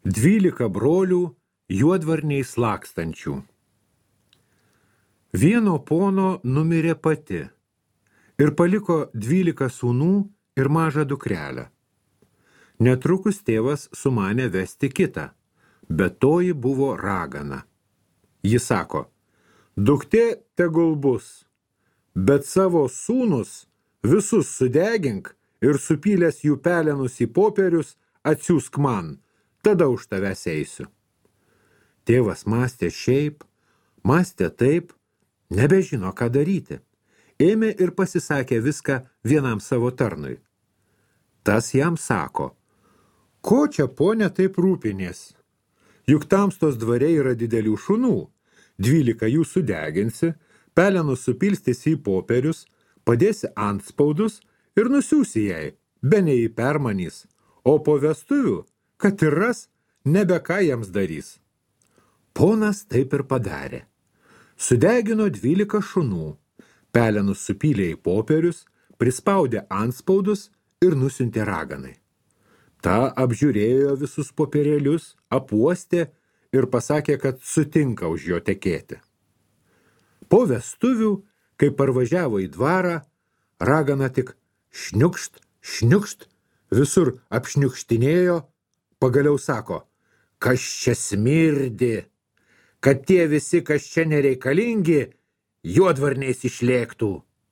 12 brolių juodvarniais lakstančių. Vieno pono numirė pati ir paliko 12 sūnų ir mažą dukrelę. Netrukus tėvas sumanė vesti kitą, bet toji buvo ragana. Ji sako, duktė tegul bus, bet savo sūnus visus sudegink ir supylęs jų pelenus į popierius atsiųsk man, tada už tavęs eisiu. Tėvas mąstė šiaip, mąstė taip, nebežino, ką daryti. Ėmė ir pasisakė viską vienam savo tarnui. Tas jam sako, ko čia, ponė, taip rūpinies? Juk tamstos dvare yra didelių šunų, 12 jų sudeginsi, pelenus supilstysi į popierius, padėsi antspaudus ir nusiųsi jai, bene jį permanys, o po vestuvių, kad ir ras, nebe ką jiems darys. Ponas taip ir padarė. Sudegino 12 šunų, pelenus supylė į popierius, prispaudė antspaudus ir nusiuntė raganai. Ta apžiūrėjo visus popierėlius, apuostė ir pasakė, kad sutinka už jo tekėti. Po vestuvių, kai parvažiavo į dvarą, ragana tik šniukšt, šniukšt, visur apšniukštinėjo, pagaliau sako, kas čia smirdi, kad tie visi, kas čia nereikalingi, juodvarniais išlėktų.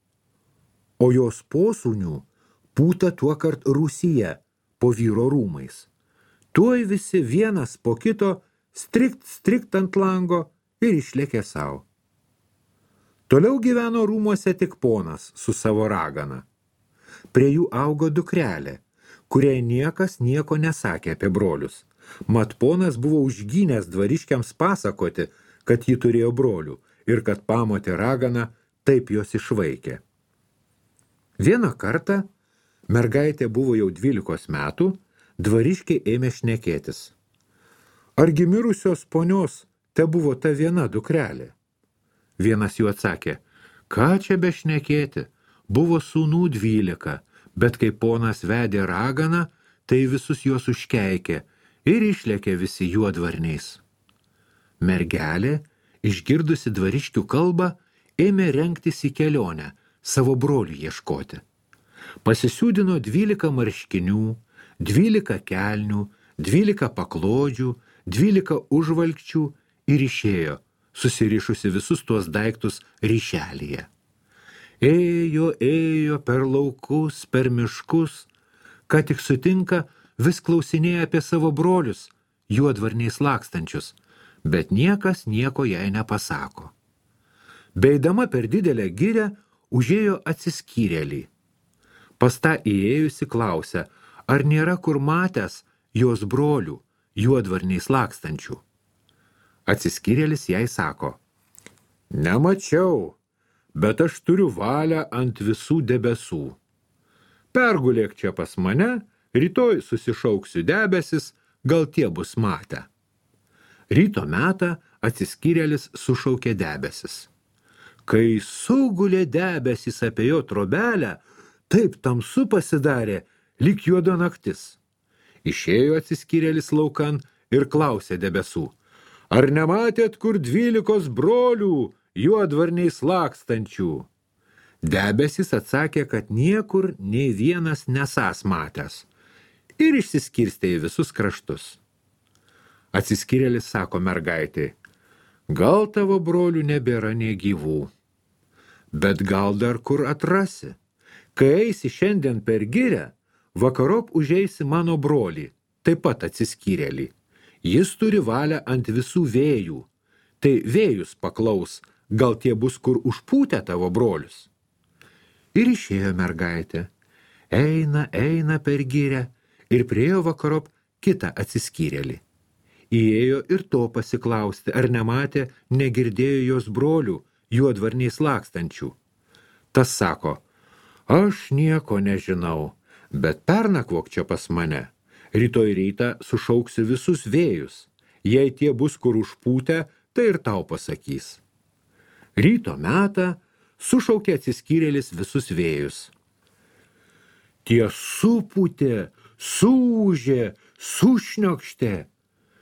O jos posūnių pūta tuokart rūsyje po vyro rūmais. Tuoj visi vienas po kito strikt ant lango ir išlėkė savo. Toliau gyveno rūmuose tik ponas su savo ragana. Prie jų augo dukrelė, kuriai niekas nieko nesakė apie brolius. Mat ponas buvo užgynęs dvariškiams pasakoti, kad ji turėjo brolių ir kad pamotė ragana taip jos išvaikė. Vieną kartą, mergaitė buvo jau 12 metų, dvariškiai ėmė šnekėtis. Argi mirusios ponios te buvo ta viena dukrelė? Vienas jų atsakė, ką čia bešnekėti, buvo sūnų 12, bet kai ponas vedė raganą, tai visus juos užkeikė ir išlėkė visi juodvarniais. Mergelė, išgirdusi dvariškių kalbą, ėmė rengtis į kelionę, savo brolių ieškoti. Pasisiūdino 12 marškinių, 12 kelnių, 12 paklodžių, 12 užvalkčių ir išėjo, susirišusi visus tuos daiktus ryšelyje. Ėjo per laukus, per miškus, ką tik sutinka, vis klausinėja apie savo brolius, juodvarniais lakstančius, bet niekas nieko jai nepasako. Beidama per didelę girią, užėjo atsiskyrėlį. Pas tą įėjusi klausia, ar nėra kur matęs jos brolių, juodvarniais lakstančių. Atsiskyrėlis jai sako, nemačiau, bet aš turiu valią ant visų debesų. Pergulėk čia pas mane, rytoj susišauksiu debesis, gal tie bus matę. Ryto metą atsiskyrėlis sušaukė debesis. Kai sugulė debesis apie jo trobelę, taip tamsu pasidarė, lyg juoda naktis. Išėjo atsiskyrėlis laukan ir klausė debesų, ar nematėt kur 12 brolių juodvarniais lakstančių? Debesis atsakė, kad niekur nei vienas nesąs matęs ir išsiskirstė į visus kraštus. Atsiskyrėlis sako mergaitei, gal tavo brolių nebėra nei gyvų, bet gal dar kur atrasi. Kai eisi šiandien per girią, vakarop užeisi mano brolį, taip pat atsiskyrėlį. Jis turi valią ant visų vėjų, tai vėjus paklaus, gal tie bus kur užpūtę tavo brolius. Ir išėjo mergaitė, eina per girią ir priėjo vakarop kitą atsiskyrėlį. Įėjo ir to pasiklausti, ar nematė, negirdėjo jos brolių, juodvarniais lakstančių. Tas sako, aš nieko nežinau, bet pernakvok čia pas mane. Rytoj rytą sušauksiu visus vėjus. Jei tie bus kur užpūtę, tai ir tau pasakys. Ryto metą sušaukė atsiskyrėlis visus vėjus. Tie supūtė, suūžė, sušniokštė,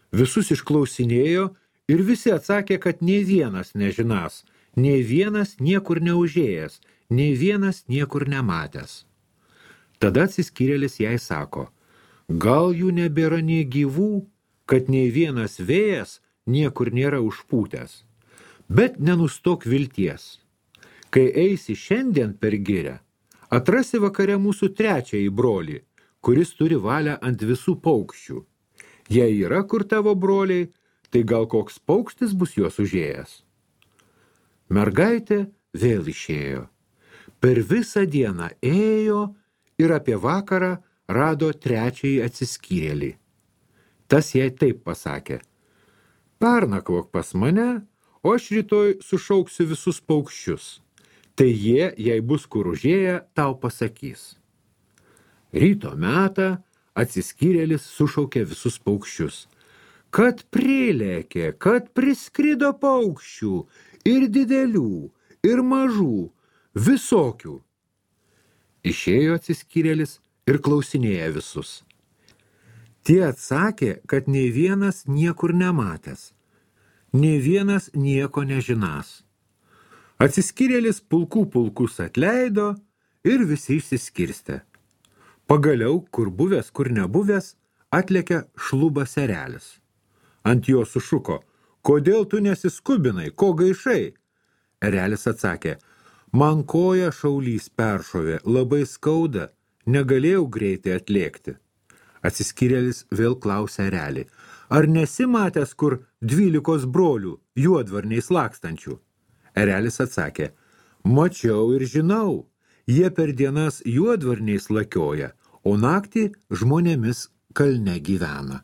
Visus išklausinėjo ir visi atsakė, kad nei vienas nežinas, nei vienas niekur neužėjęs, nei vienas niekur nematęs. Tada atsiskyrėlis jai sako, gal jų nebėra nei gyvų, kad nei vienas vėjas niekur nėra užpūtęs. Bet nenustok vilties. Kai eisi šiandien per girią, atrasi vakare mūsų trečiąjį brolį, kuris turi valią ant visų paukščių. Jei yra kur tavo broliai, tai gal koks paukštis bus juos užėjęs. Mergaitė vėl išėjo. Per visą dieną ėjo ir apie vakarą rado trečiąjį atsiskyrėlį. Tas jai taip pasakė, pernakvok pas mane, o aš rytoj sušauksiu visus paukščius. Tai jie, jei bus kur užėję, tau pasakys. Ryto metą atsiskyrėlis sušaukė visus paukščius. Kad prilėkė, kad priskrido paukščių, ir didelių, ir mažų, visokių. Išėjo atsiskyrėlis ir klausinėja visus. Tie atsakė, kad nei vienas niekur nematęs, nei vienas nieko nežinas. Atsiskyrėlis pulkus atleido ir visi išsiskirstė. Pagaliau, kur buvęs, kur nebuvęs, atlėkė šlubas erelis. Ant jo sušuko, kodėl tu nesiskubinai, ko gaišai? Erelis atsakė, man koja šaulys peršovė, labai skauda, negalėjau greitai atlėkti. Atsiskyrėlis vėl klausė erelį, ar nesi matęs kur 12 brolių juodvarniais lakstančių? Erelis atsakė, mačiau ir žinau, jie per dienas juodvarniais lakioja, o naktį žmonėmis kalne gyvena.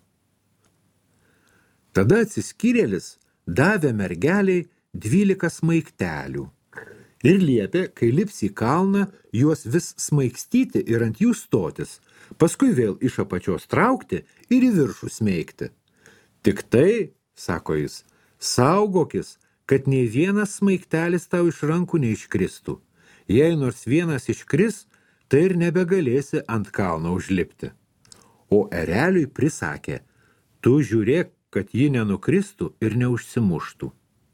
Tada atsiskyrėlis davė mergeliai 12 smaiktelių ir liepė, kai lips į kalną, juos vis smaigstyti ir ant jų stotis, paskui vėl iš apačios traukti ir į viršų smeigti. Tik tai, sako jis, saugokis, kad nei vienas smaigtelis tau iš rankų neiškristų. Jei nors vienas iškris, tai ir nebegalėsi ant kalno užlipti. O ereliui prisakė, tu žiūrėk, kad ji nenukristų ir neužsimuštų.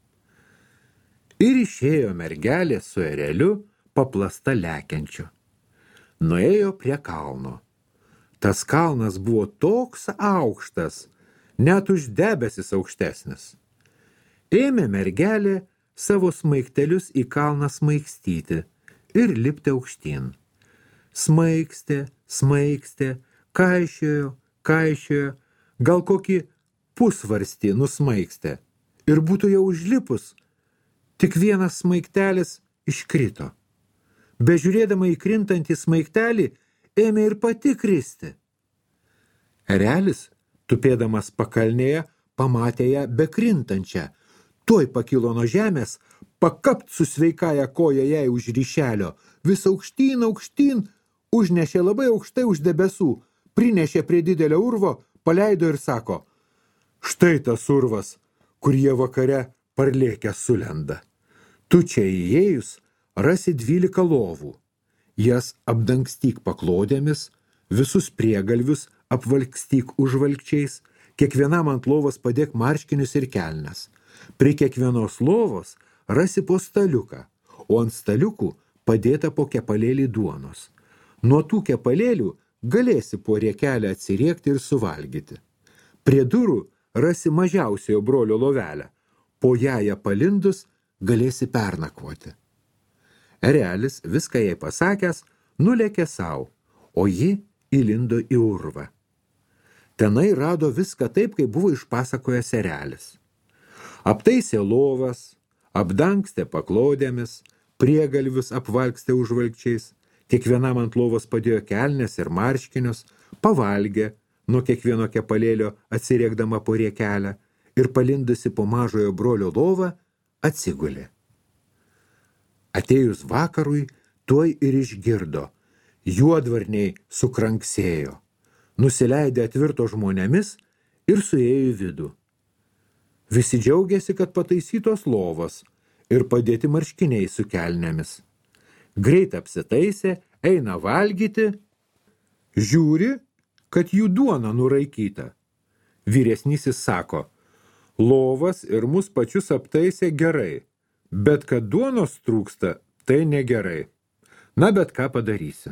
Ir išėjo mergelė su ereliu paplasta lekiančiu. Nuėjo prie kalno. Tas kalnas buvo toks aukštas, net už debesis aukštesnis. Ėmė mergelė savo smaigtelius į kalną smaigstyti ir lipti aukštyn. Smaigstė, kaišiojo, gal kokį pusvarstį nusmaigstė. Ir būtų jau užlipus, tik vienas smaigtelis iškrito. Bežiūrėdama į krintantį smaigtelį, ėmė ir pati kristi. Erelis, tupėdamas pakalnėje, pamatė ją bekrintančią. Tuoj pakilo nuo žemės, pakapt su sveikaja koja jai už ryšelio, vis aukštyn, užnešė labai aukštai už debesų, prinešė prie didelio urvo, paleido ir sako, štai tas urvas, kur jie vakare parlėkę sulenda. Tu čia įėjus rasi 12 lovų. Jas apdangstyk paklodėmis, visus priegalvius apvalkstyk užvalkčiais, kiekvienam ant lovos padėk marškinius ir kelnes. Prie kiekvienos lovos rasi po staliuką, o ant staliukų padėta po kepalėlį duonos. Nuo tų kepalėlių galėsi po riekelę atsiriekti ir suvalgyti. Prie durų rasi mažiausiojo brolio lovelę, po ją palindus galėsi pernakvoti. Erelis, viską jai pasakęs, nulėkė sau, o ji įlindo į urvą. Tenai rado viską taip, kaip buvo išpasakojęs erelis. Aptaisė lovas, apdangstė paklodėmis, priegalvius apvalkstė užvalkčiais, kiekvienam ant lovos padėjo kelnes ir marškinius, pavalgė, nuo kiekvieno kepalėlio atsiriekdama po riekelę ir palindusi po mažojo brolio lovą atsigulė. Atėjus vakarui, tuoj ir išgirdo, juodvarniai sukranksėjo, nusileidė atvirto žmonėmis ir suėjo į vidų. Visi džiaugiasi, kad pataisytos lovos ir padėti marškiniai su kelnėmis. Greit apsitaisė, eina valgyti, žiūri, kad jų duona nuraikyta. Vyresnysis sako, lovas ir mus pačius aptaisė gerai, bet kad duonos trūksta, tai negerai. Na, bet ką padarysi?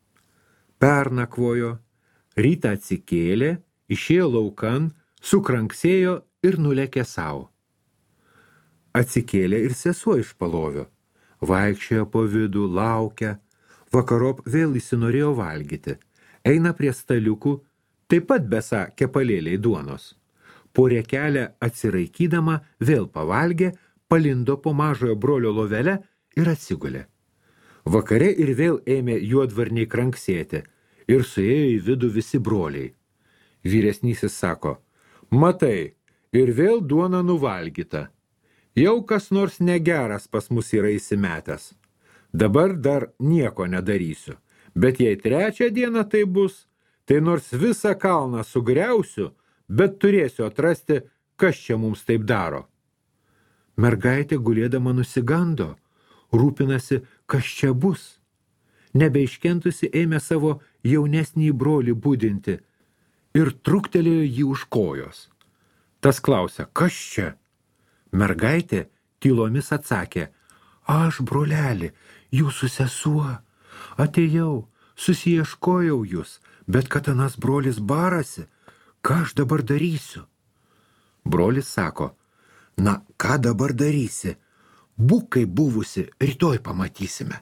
Pernakvojo, rytą atsikėlė, išėjo laukan, sukranksėjo ir nulėkė savo. Atsikėlė ir sesuo iš palovio. Vaikščiojo po vidų, laukia. Vakarop vėl įsinorėjo valgyti. Eina prie staliukų, taip pat besą kepalėliai duonos. Po riekelę atsiraikydama vėl pavalgė, palindo po mažojo brolio lovelę ir atsigulė. Vakare ir vėl ėmė juodvarniai kranksėti ir suėjo į vidų visi broliai. Vyresnysis sako, matai, ir vėl duona nuvalgyta. Jau kas nors negeras pas mus yra įsimetęs. Dabar dar nieko nedarysiu, bet jei 3 dieną tai bus, tai nors visą kalną sugriausiu, bet turėsiu atrasti, kas čia mums taip daro. Mergaitė gulėdama nusigando, rūpinasi, kas čia bus. Nebeiškentusi ėmė savo jaunesnį brolį budinti ir truktelėjo jį už kojos. Tas klausia, kas čia? Mergaitė tylomis atsakė, aš, broleli, jūsų sesuo, atėjau, susiieškojau jūs, bet kad anas brolis barasi, ką aš dabar darysiu? Brolis sako, na, ką dabar darysi? Būk kaip buvusi, rytoj pamatysime.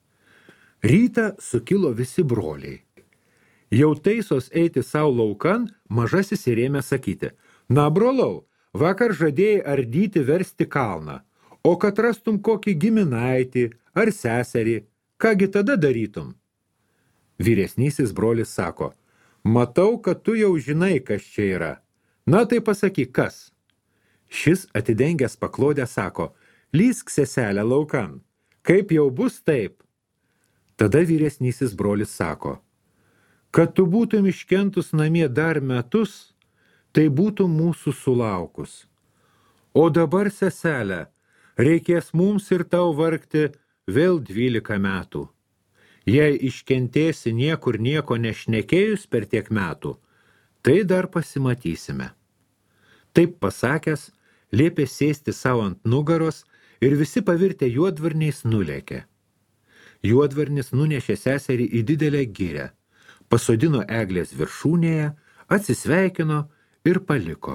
Rytą sukilo visi broliai. Jau taisos eiti savo laukan, mažasis ir ėmė sakyti, na, brolau, vakar žadėjai ardyti versti kalną, o kad rastum kokį giminaitį ar seserį, kągi tada darytum? Vyresnysis brolis sako, matau, kad tu jau žinai, kas čia yra. Na, tai pasakyk, kas? Šis atidengęs paklodę sako, lysk seselę laukan, kaip jau bus taip. Tada vyresnysis brolis sako, kad tu būtum iškentus namie dar metus, tai būtų mūsų sulaukus. O dabar, seselė, reikės mums ir tau vargti vėl 12 metų. Jei iškentėsi niekur nieko nešnekėjus per tiek metų, tai dar pasimatysime. Taip pasakęs, liepė sėsti savo ant nugaros ir visi pavirtę juodvarniais nulėkė. Juodvarnis nunešė seserį į didelę girią, pasodino eglės viršūnėje, atsisveikino ir paliko.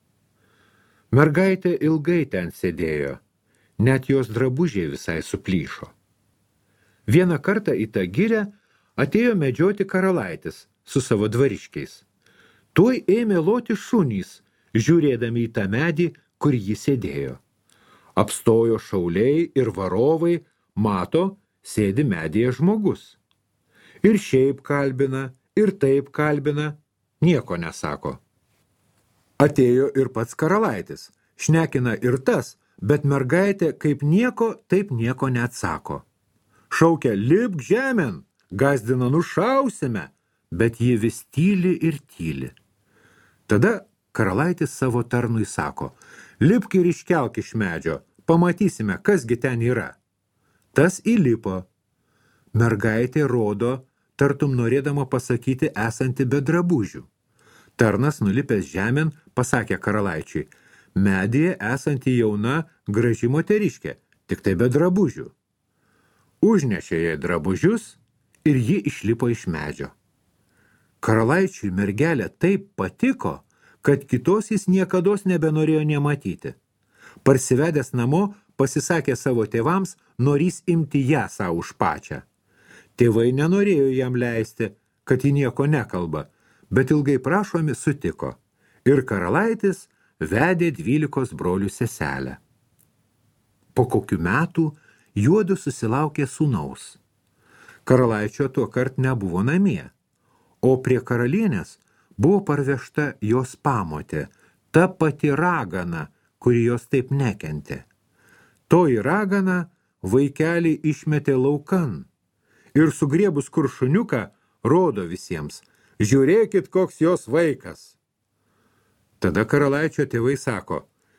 Mergaitė ilgai ten sėdėjo, net jos drabužiai visai suplyšo. Vieną kartą į tą girę atėjo medžioti karalaitis su savo dvariškiais. Tuoj ėmė loti šunys, žiūrėdami į tą medį, kur ji sėdėjo. Apstojo šauliai ir varovai, mato, sėdi medyje žmogus. Ir šiaip kalbina, ir taip kalbina, nieko nesako. Atėjo ir pats karalaitis, šnekina ir tas, bet mergaitė kaip nieko, taip nieko neatsako. Šaukia, lipk žemėn, gazdina nušausime, bet ji vis tyli ir tyli. Tada karalaitis savo tarnui sako, lipk ir iškelk iš medžio, pamatysime, kasgi ten yra. Tas įlipo. Mergaitė rodo, tartum norėdama pasakyti esanti be drabužių. Tarnas nulipęs žemėn pasakė karalaičiui, medyje esanti jauna graži moteriškė, tik tai be drabužių. Užnešė jai drabužius ir ji išlipo iš medžio. Karalaičiui mergelė taip patiko, kad kitos jis niekados nebenorėjo nematyti. Parsivedęs namo, pasisakė savo tėvams, norys imti ją savo už pačią. Tėvai nenorėjo jam leisti, kad ji nieko nekalba, bet ilgai prašomi sutiko. Ir karalaitis vedė 12 brolių seselę. Po kokių metų juodu susilaukė sūnaus. Karalaičio tuo kart nebuvo namie, o prie karalienės buvo parvežta jos pamotė, ta pati ragana, kuri jos taip nekentė. Toji ragana vaikelį išmetė laukan ir sugriebus kuršuniuką rodo visiems, žiūrėkit, koks jos vaikas. Tada karalaičio tėvai sako,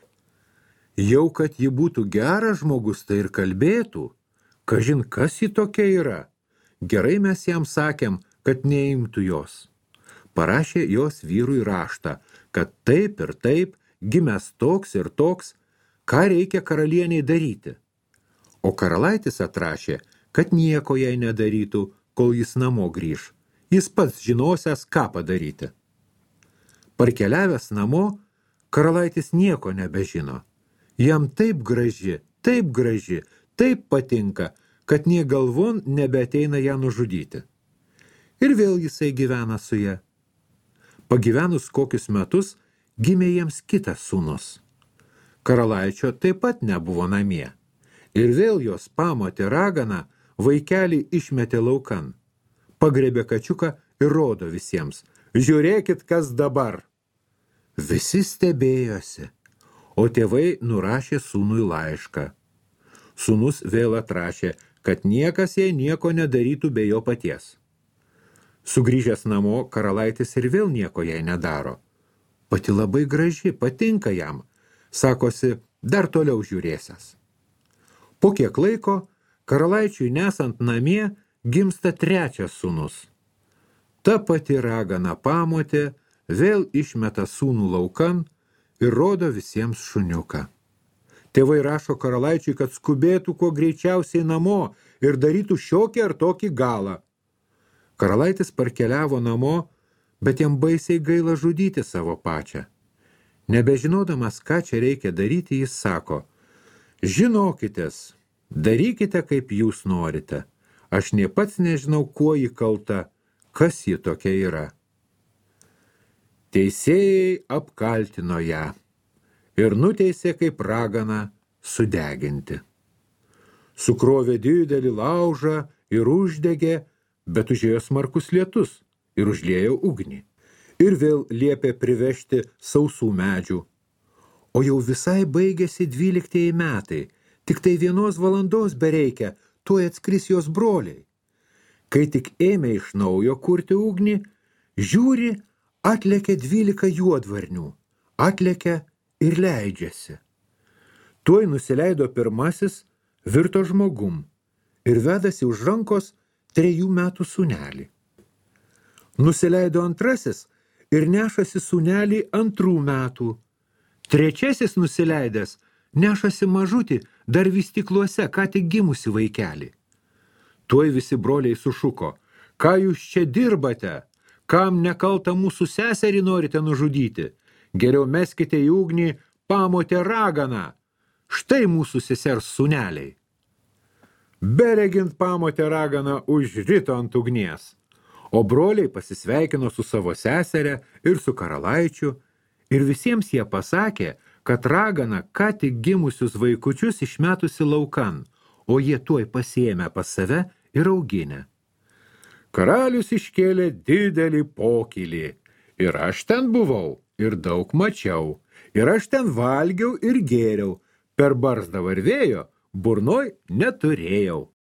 jau kad ji būtų geras žmogus, tai ir kalbėtų, kažin kas ji tokia yra. Gerai mes jam sakėm, kad neimtų jos. Parašė jos vyrui raštą, kad taip ir taip, gimęs toks ir toks, ką reikia karalieniai daryti. O karalaitis atrašė, kad nieko jai nedarytų, kol jis namo grįž. Jis pats žinosias, ką padaryti. Parkeliavęs namo, karalaitis nieko nebežino. Jam taip graži, taip patinka, kad nė galvon nebeateina ją nužudyti. Ir vėl jisai gyvena su ja. Pagyvenus kokius metus, gimė jiems kitas sūnus. Karalaičio taip pat nebuvo namie. Ir vėl jos pamotė ragana vaikelį išmetė laukan. Pagrebė kačiuką ir rodo visiems. Žiūrėkit, kas dabar. Visi stebėjosi, o tėvai nurašė sūnui laišką. Sūnus vėl atrašė, kad niekas jai nieko nedarytų be jo paties. Sugrįžęs namo, karalaitis ir vėl nieko jai nedaro. Pati labai graži, patinka jam. Sakosi, dar toliau žiūrėsias. Po kiek laiko, karalaičiui nesant namie, gimsta trečias sūnus. Ta pati ragana pamotė vėl išmeta sūnų laukan ir rodo visiems šuniuką. Tėvai rašo karalaičiui, kad skubėtų kuo greičiausiai namo ir darytų šiokį ar tokį galą. Karalaitis parkeliavo namo, bet jam baisiai gaila žudyti savo pačią. Nebežinodamas, ką čia reikia daryti, jis sako, žinokitės, darykite, kaip jūs norite. Aš nė pats nežinau, kuo ji kalta, kas ji tokia yra. Teisėjai apkaltino ją ir nuteisė kaip raganą sudeginti. Sukrovė didelį laužą ir uždegė, bet užėjo smarkus lietus ir užliejo ugnį. Ir vėl liepė privežti sausų medžių. O jau visai baigėsi 12 metai, tik tai 1 valandos bereikia, tuoj atskris jos broliai. Kai tik ėmė iš naujo kurti ugnį, žiūri, atlėkė 12 juodvarnių, atlėkė ir leidžiasi. Tuoj nusileido pirmasis, virto žmogum ir vedasi už rankos 3 metų sūnelį. Nusileido antrasis ir nešasi sūnelį 2 metų. Trečiasis nusileidęs nešasi mažutį, dar vystykluose, ką tik gimusi vaikelį. Tuoj visi broliai sušuko, ką jūs čia dirbate, kam nekaltą mūsų seserį norite nužudyti, geriau meskite į ugnį pamotę raganą, štai mūsų sesers sūneliai. Beregint pamotę raganą užrito ant ugnies, o broliai pasisveikino su savo seserė ir su karalaičiu, ir visiems jie pasakė, kad ragana ką tik gimusius vaikučius išmetusi laukan, o jie tuoj pasiėmė pas save ir auginę. Karalius iškėlė didelį pokylį, ir aš ten buvau, ir daug mačiau, ir aš ten valgiau ir gėriau, per barzdą varvėjo, burnoj neturėjau.